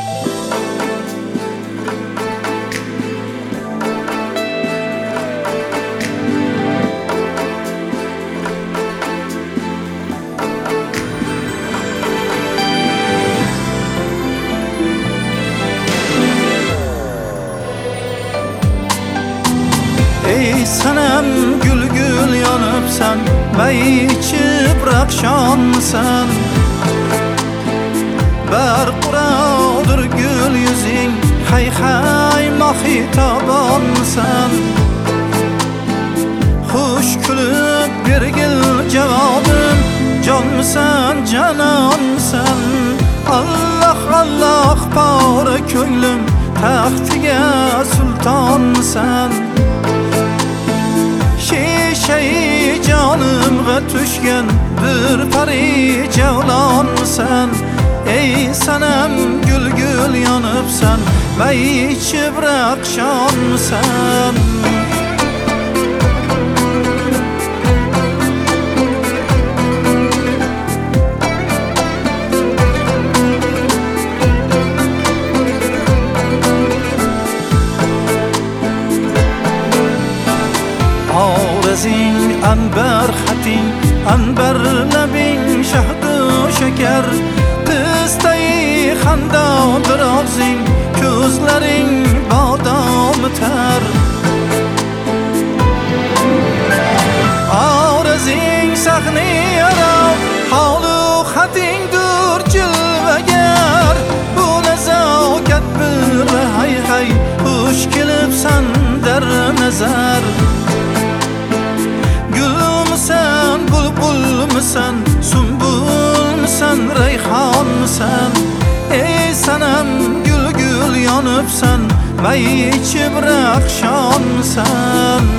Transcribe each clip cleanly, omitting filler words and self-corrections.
Ey sanam gül gül yanıpsan, mey içib rakşansan. Berquradır gül yüzing, hay hay mahitabansan. Hoş külüp birgil cevabım, canmısan canansan. Allah Allah para köylüm, taxtiga sultansan. Şişeyi canımga düşgen bir pari cevlansan. Ey sanam gül gül yanıpsan, mey içib rakşansan. Ağzın anbar hatin, anbar labin şahdu şeker. Kıstayı xandadır ağzın, gözlerin badam ter. Ağzın sahni yarav, halu hatin dur cilveger. Bu nezaket bir hay hay, hoş kelipsan der nazar. Gülmüsen, bulbul müsen, sümbül müsen, reyhan müsen. Ey sanam gül gül yanıpsan, mey içib rakşansan.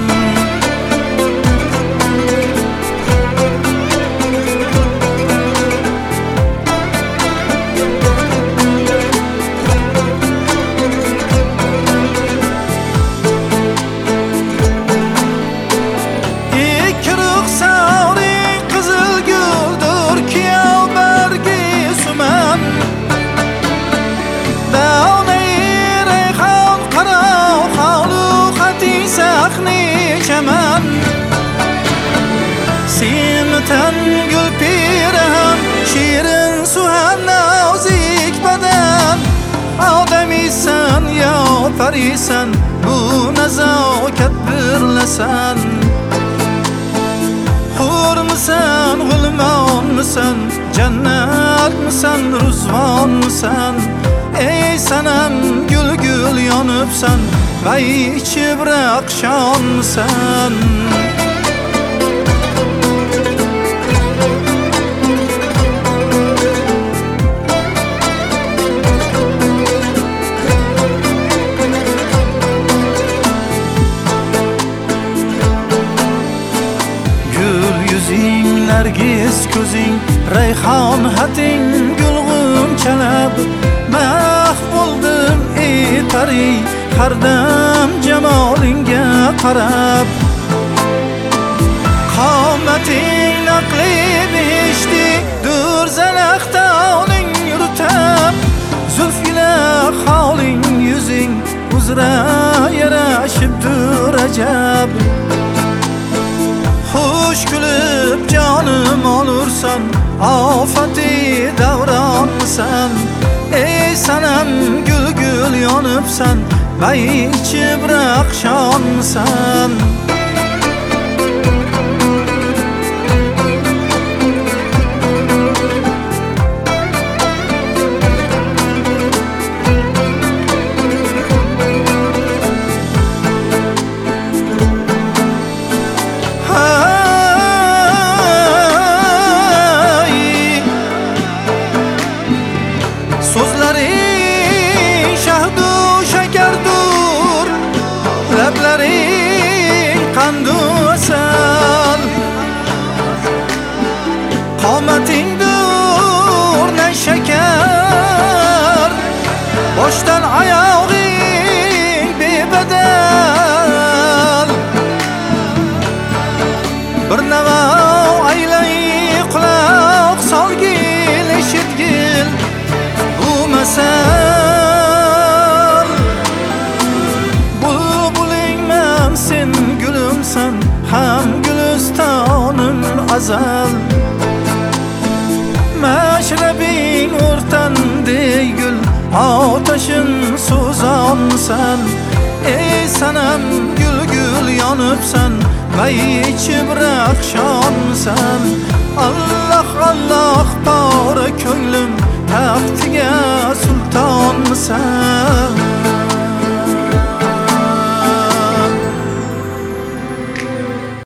Simten gül pirhan, şirin suhan nazik beden. Ademiysen ya perisen, bu nezaket birlesen. Hur mısan, gülman mısan, cennet mısan, rüzvan mısan. Ey sanam gül gül yanıpsan, mey içib rakşansan. Nergis közing, reyhan hatin, gülgün çalab. Mah buldum ey pari, har dam jamalinga qarab. Qomating aqli behishti, dur zalaqda uning rutab. Zulf ila holing yuzing, uzra yarashibdur ajab. Hoş gülüp canım olursan, afeti davransan. Ey sanam gül gül yanıpsan, mey içib rakşansan. Sözlerin şahdu şekerdur, leblerin kandu asal. Qomatingdur ne şeker, boştan ayağın bebedel. Bir neva aylayı kulak salgil eşitgil. Bu mesele azal. Meşrebin o'rtandey gul, ateşin so'zonsan. Ey sanam gül gül yanıpsan, Bayçib raqşonsan. Allah Allah bora ko'nglim, taxtiga sultonsan.